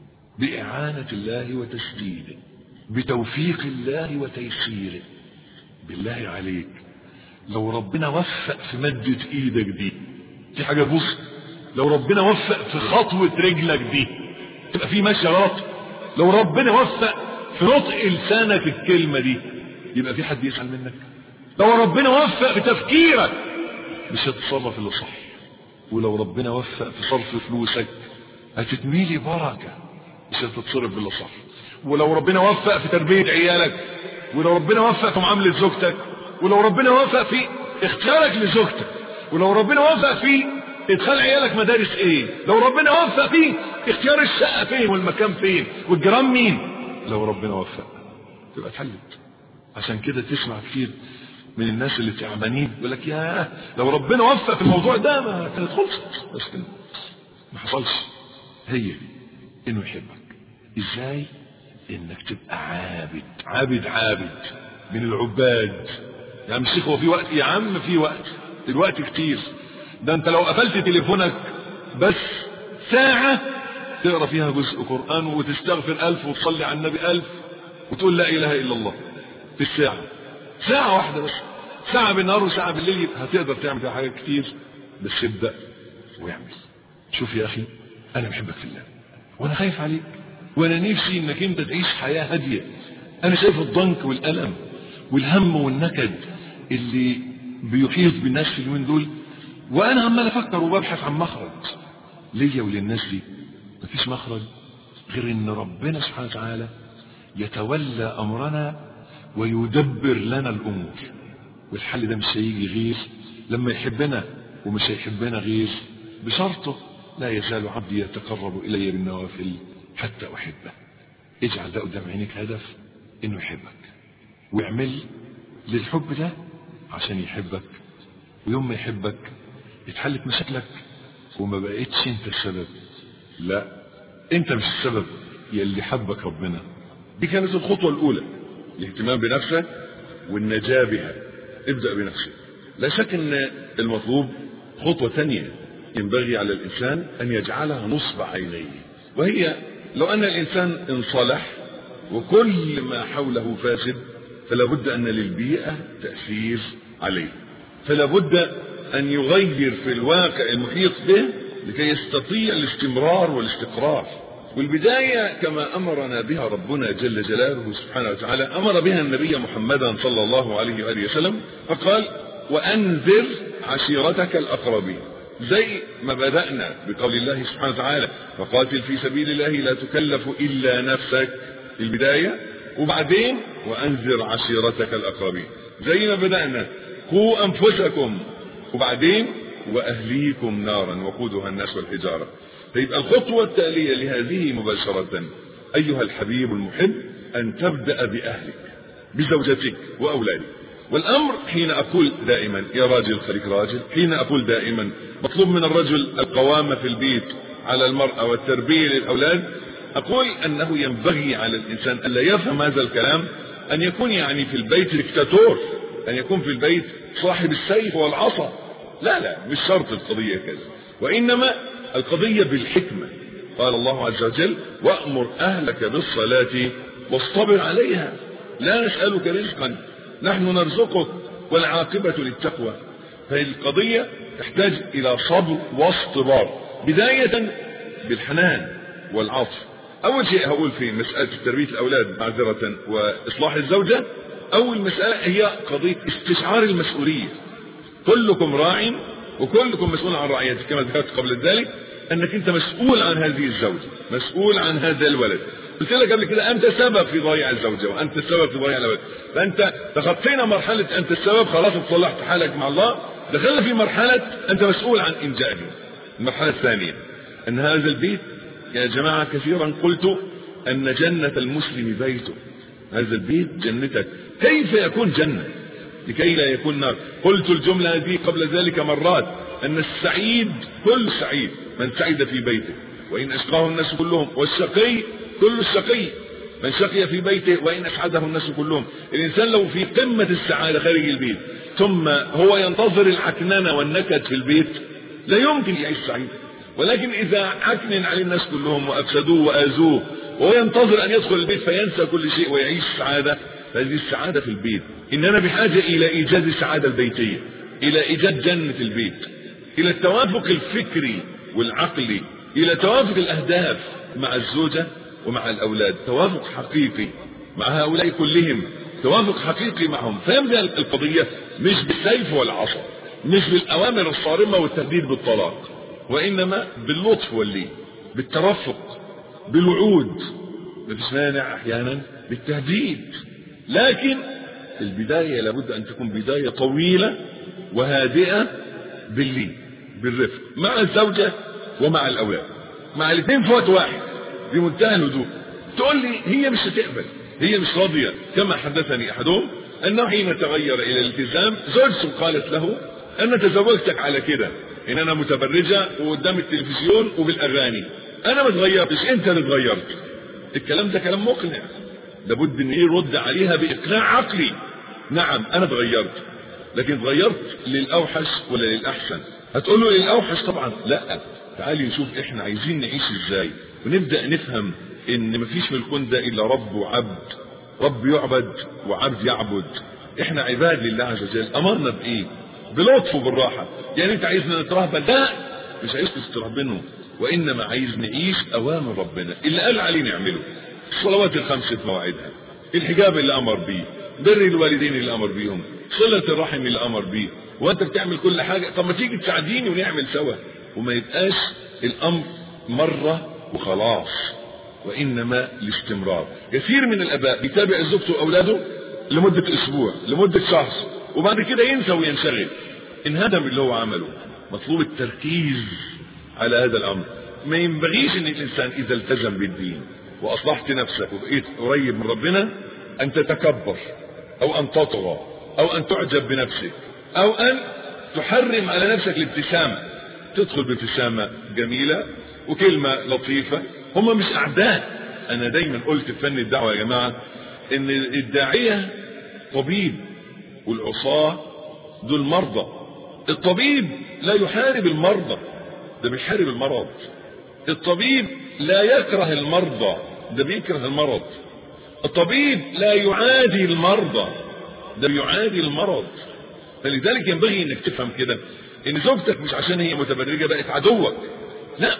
A: بإعانة الله وتسديده، بتوفيق الله وتيسيره. بالله عليك لو ربنا وفق في مدة ايدك دي حاجة بص، لو ربنا وفق في خطوة رجلك دي تبقى في ماشية غلط. لو ربنا وفق في نطق لسانك الكلمة دي يبقى في حد يسأل منك. لو ربنا وفق في تفكيرك مش هتتصرف الا صح. ولو ربنا وفق في صرف فلوسك هتتميلي بركة مش هتتصرف الا صح. ولو ربنا وفق في تربية عيالك، ولو ربنا وفق في معاملة زوجتك، ولو ربنا وفق في اختيارك لزوجتك، ولو ربنا وفق في ادخال عيالك مدارس ايه، لو ربنا وفق في اختيار الشقة فين والمكان فين والجيران مين، لو ربنا وفق تبقى اتحلت. عشان كده تسمع كتير من الناس اللي تعبانين يقول لك يا لو ربنا وفق في الموضوع ده ما كانت خلصت، بس ما حصلش. هي انه يحبك. ازاي؟ انك تبقى عابد عابد عابد من العباد. يا عم الشيخ هو في وقت؟ يا عم في وقت، الوقت كتير. ده انت لو قفلت تليفونك بس ساعة تقرأ فيها جزء قرآن وتستغفر 1000 وتصلي على النبي 1000 وتقول لا اله الا الله في الساعة، ساعة واحدة بس، ساعة بالنهار وساعة بالليل، هتقدر تعمل فيها حاجات كتير. بس ابدأ واعمل. شوف يا اخي انا بحبك في الله وانا خايف عليك، وانا نفسي انك انت تعيش حياة هادية. انا شايف الضنك والألم والهم والنكد اللي بيحيط بالناس في اليومين دول، وانا عمال افكر وببحث عن مخرج ليا وللناس دي. مفيش مخرج غير ان ربنا سبحانه وتعالى يتولى امرنا ويدبر لنا الامور. والحل ده مش هيجي غير لما يحبنا، ومش هيحبنا غير بشرطه لا يزال عبدي يتقرب الي بالنوافل حتى احبه. اجعل ده قدام عينيك هدف انه يحبك، واعمل للحب ده عشان يحبك. ويوم ما يحبك اتحلت مشاكلك وما بقيتش انت السبب. لا، انت مش السبب، يلي حبك ربنا. دي كانت الخطوة الاولى، الاهتمام بنفسك والنجاة بها. ابدأ بنفسك. لا شك ان المطلوب خطوة تانية ينبغي على الانسان ان يجعلها نصب عينيه، وهي لو ان الانسان انصلح وكل ما حوله فاسد فلا بد ان للبيئة تأثير عليه، فلا بد ان يغير في الواقع المحيط به لكي يستطيع الاستمرار والاستقرار. والبداية كما امرنا بها ربنا جل جلاله سبحانه وتعالى امر بها النبي محمدا صلى الله عليه وآله وسلم، فقال وانذر عشيرتك الاقربين. زي ما بدأنا بقول الله سبحانه وتعالى فقاتل في سبيل الله لا تكلف الا نفسك، البداية، وبعدين وانذر عشيرتك الاقربين. زي ما بدأنا قوا انفسكم، وبعدين واهليكم نارا وقودها الناس والحجارة. فيبقى الخطوة التالية لهذه مباشرة ايها الحبيب المحب ان تبدأ باهلك، بزوجتك واولادك. والامر حين اقول دائما يا راجل خليك راجل، حين اقول دائما مطلوب من الرجل القوامة في البيت على المرأة والتربية للاولاد، اقول انه ينبغي على الانسان الا يفهم هذا الكلام ان يكون يعني في البيت ديكتاتور، ان يكون في البيت صاحب السيف والعصا. لا، مش شرط القضية كذا، وانما القضية بالحكمة. قال الله عز وجل وأمر أهلك بالصلاة واصطبر عليها لا نسألك رزقا نحن نرزقك والعاقبة للتقوى. فالقضية تحتاج إلى صبر واصطبار، بداية بالحنان والعطف. أول شيء هقول في مسألة تربية الأولاد معذرة وإصلاح الزوجة، أول مسألة هي قضية استشعار المسؤولية. كلكم راع وكلكم مسؤول عن رعيته، كما ذكرت قبل ذلك انك انت مسؤول عن هذه الزوجة، مسؤول عن هذا الولد. قلت لك قبل كده انت سبب في ضياع الزوجة وانت السبب في ضياع الولد. فانت تخطينا مرحلة انت السبب، خلاص اتصلحت حالك مع الله، دخلنا في مرحلة انت مسؤول عن انجازه. المرحلة الثانية ان هذا البيت يا جماعة كثيرا قلت ان جنة المسلم بيته، هذا البيت جنتك. كيف يكون جنة لكي لا يكون نار؟ قلت الجملة دي قبل ذلك مرات، أن السعيد كل سعيد من سعد في بيته وإن أشقاه الناس كلهم، والشقي كل الشقي من شقي في بيته وإن أسعده الناس كلهم. الإنسان لو في قمة السعادة خارج البيت ثم هو ينتظر العكننة والنكد في البيت لا يمكن يعيش سعيد. ولكن إذا عكنن عليه الناس كلهم وأفسدوه وآذوه وهو ينتظر أن يدخل البيت فينسى كل شيء ويعيش سعادة، هذه السعادة في البيت. إننا بحاجة إلى إيجاد السعادة البيتية، إلى إيجاد جنة البيت، إلى التوافق الفكري والعقلي، إلى توافق الأهداف مع الزوجة ومع الأولاد، توافق حقيقي مع هؤلاء كلهم، توافق حقيقي معهم. فيبدأ القضية مش بالسيف والعصا، مش بالأوامر الصارمة والتهديد بالطلاق، وإنما باللطف واللين، بالترفق، بالوعود، مفيش مانع أحيانا بالتهديد. لكن البداية لابد أن تكون بداية طويلة وهادئة باللين بالرفق مع الزوجة ومع الأولاد، مع الاثنين في وقت واحد بمنتهى الهدوء. تقول لي هي مش هتقبل، هي مش راضية. كما حدثني أحدهم أنه حين تغير إلى الالتزام زوجته قالت له أنا تزوجتك على كده، إن أنا متبرجة وقدام التلفزيون وبالأغاني، أنا ما اتغيرتش، أنت اللي اتغيرت. الكلام ده كلام مقنع، لابد ان يرد عليها باقناع عقلي. نعم انا اتغيرت، لكن اتغيرت للاوحش ولا للاحسن؟ هتقول له للاوحش طبعا. لا، تعالي نشوف احنا عايزين نعيش ازاي، ونبدا نفهم ان مفيش في الكون ده الا رب وعبد، رب يعبد وعبد يعبد. احنا عباد لله عز وجل. امرنا بايه؟ بلطف وبالراحه. يعني انت عايزنا نترهبن؟ لا، مش عايز تسترهبنه، وانما عايز نعيش اوامر ربنا اللي قال عليه نعمله. الصلوات الخمس بمواعيدها، الحجاب اللي امر بيه، بر الوالدين اللي امر بيهم، صلة الرحم اللي امر بيه. وانت بتعمل كل حاجة، طب ما تيجي تساعديني ونعمل سوا، وما يبقاش الامر مرة وخلاص، وانما الاستمرار. كثير من الاباء بيتابع زوجته واولاده لمدة اسبوع، لمدة شهر، وبعد كده ينسى وينشغل، انهدم اللي هو عمله. مطلوب التركيز على هذا الامر. ما ينبغيش ان الانسان اذا التزم بالدين واصلحت نفسك وبقيت قريب من ربنا ان تتكبر او ان تطغى او ان تعجب بنفسك او ان تحرم على نفسك الابتسامة. تدخل بابتسامة جميلة وكلمة لطيفة. هم مش اعداء. انا دايما قلت في فن الدعوة يا جماعة ان الداعية طبيب والعصاة دول مرضى. الطبيب لا يحارب المرضى، ده بيحارب المرض. الطبيب لا يكره المرضى، ده بيكره المرض. الطبيب لا يعادي المرضى، ده بيعادي المرض. فلذلك ينبغي انك تفهم كده ان زوجتك مش عشان هي متبرجة بقت عدوك، لا،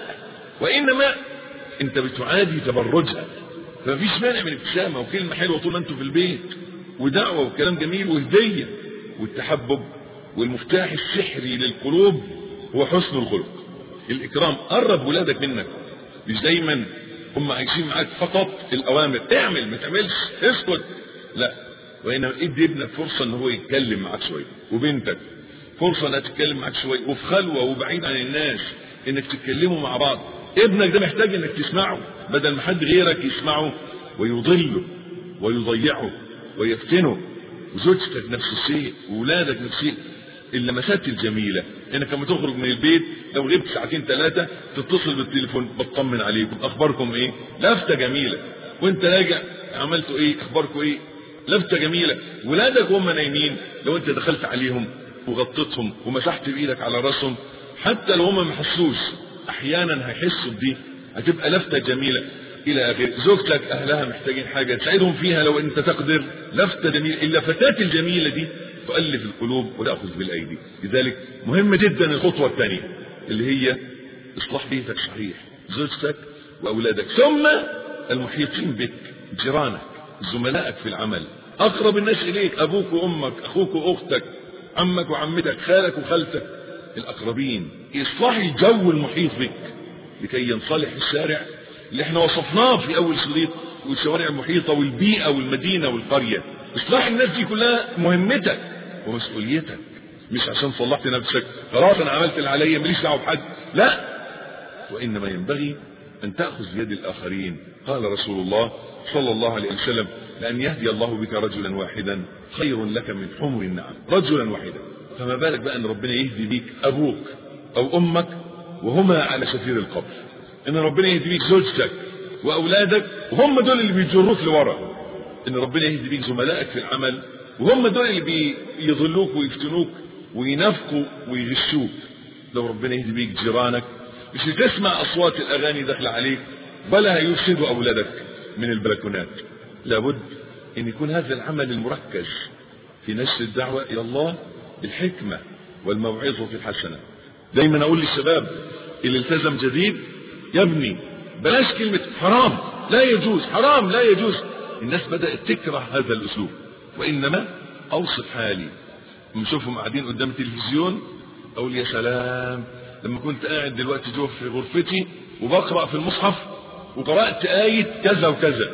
A: وانما انت بتعادي تبرجها. فمفيش مانع من ابتسامة وكلمة حلوة طول ما انتوا في البيت، ودعوة وكلام جميل وهدية والتحبب. والمفتاح السحري للقلوب هو حسن الخلق، الإكرام. قرب ولادك منك، مش دايما هم عايشين معاك فقط الأوامر، اعمل ما تعملش اسكت، لا، وإنما ادي ابنك فرصة ان هو يتكلم معاك شوية، وبنتك فرصة انها تتكلم معاك شوية، وفي خلوة وبعيد عن الناس انك تتكلموا مع بعض. ابنك ده محتاج انك تسمعه بدل ما حد غيرك يسمعه ويضله ويضيعه ويفتنه. وزوجتك نفس الشيء، وولادك نفس الشيء. اللمسات الجميلة انك لما تخرج من البيت لو غبت ساعتين ثلاثة تتصل بالتليفون بتطمن عليكم، اخباركم ايه، لفتة جميلة. وانت راجع عملتوا ايه، اخباركم ايه، لفتة جميلة. ولادك وهم نايمين لو انت دخلت عليهم وغطيتهم ومسحت بايدك على راسهم، حتى لو هم ما حسوش احيانا هيحسوا بدي، هتبقى لفتة جميلة الى اخره. زوجتك اهلها محتاجين حاجة تساعدهم فيها لو انت تقدر، لفتة جميلة. اللفتات الجميلة دي تؤلف القلوب وتأخذ بالايدي. لذلك مهمة جدا الخطوة الثانية اللي هي اصلاح بيتك صحيح، زوجتك واولادك، ثم المحيطين بك، جيرانك، زملائك في العمل، اقرب الناس اليك، ابوك وامك، اخوك واختك، عمك وعمتك، خالك وخالتك، الاقربين. اصلاح الجو المحيط بك لكي ينصلح الشارع اللي احنا وصفناه في اول شريط، والشوارع المحيطة والبيئة والمدينة والقرية. اصلاح الناس دي كلها مهمتك ومسؤوليتك، مش عشان صلحت نفسك خلاص انا عملت اللي عليا ماليش دعوه بحد، لا، وانما ينبغي ان تاخذ بيد الاخرين. قال رسول الله صلى الله عليه وسلم لأن يهدي الله بك رجلا واحدا خير لك من حمر النعم، رجلا واحدا. فما بالك بقى أن ربنا يهدي بيك أبوك أو أمك وهما على شفير القبر، أن ربنا يهدي بيك زوجتك وأولادك وهم دول اللي بيجروك لورا، أن ربنا يهدي بيك زملائك في العمل وهم دول اللي بيضلوك ويفتنوك وينافقوا ويغشوك. لو ربنا يهدي بيك جيرانك مش هتسمع أصوات الأغاني داخله عليك ولا هيفسدوا أولادك من البلكونات. لابد أن يكون هذا العمل المركز في نشر الدعوة إلى الله بالحكمة والموعظة الحسنة. دايما أقول للشباب اللي التزم جديد، يا ابني بلاش كلمة حرام لا يجوز، حرام لا يجوز. الناس بدأت تكره هذا الأسلوب، وإنما أوصف حالي نشوفهم قاعدين قدام التلفزيون أقول يا سلام لما كنت قاعد دلوقتي جوه في غرفتي وبقرأ في المصحف وقرأت آية كذا وكذا،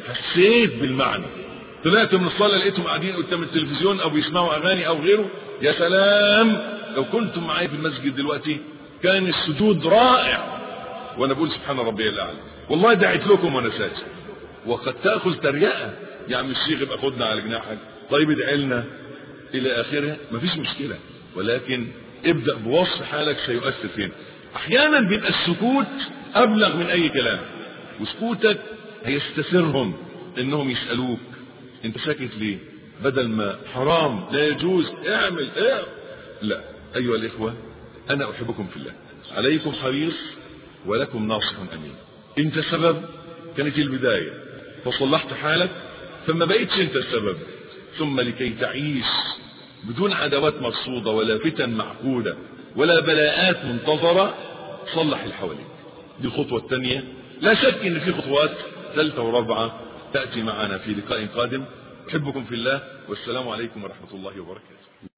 A: حسيت بالمعنى. طلعت من الصلاة لقيتهم قاعدين قدام التلفزيون أو يسمعوا أغاني أو غيره، يا سلام لو كنتم معايا في المسجد دلوقتي كان السجود رائع. وأنا بقول سبحان ربي الأعلى، والله دعيت لكم وأنا ساجد. وقد تأخذ تريقة، يا عم الشيخ ابقى خدنا على جناحك، طيب ادعي لنا إلى آخره، مفيش مشكلة، ولكن ابدأ بوصف حالك سيؤثر فين. أحيانا بيبقى السكوت أبلغ من أي كلام، وسكوتك هيستثيرهم إنهم يسألوك أنت ساكت ليه؟ بدل ما حرام لا يجوز اعمل ايه. لا أيها الإخوة، أنا أحبكم في الله، عليكم حريص ولكم ناصح أمين. أنت سبب، كانت البداية فصلحت حالك ثم بقيتش أنت السبب، ثم لكي تعيش بدون عداوات مرصودة ولا فتن معقودة ولا بلاءات منتظرة، صلح اللي حواليك. دي الخطوة الثانية. لا شك ان في خطوات ثالثة ورابعة تأتي معنا في لقاء قادم. أحبكم في الله، والسلام عليكم ورحمة الله وبركاته.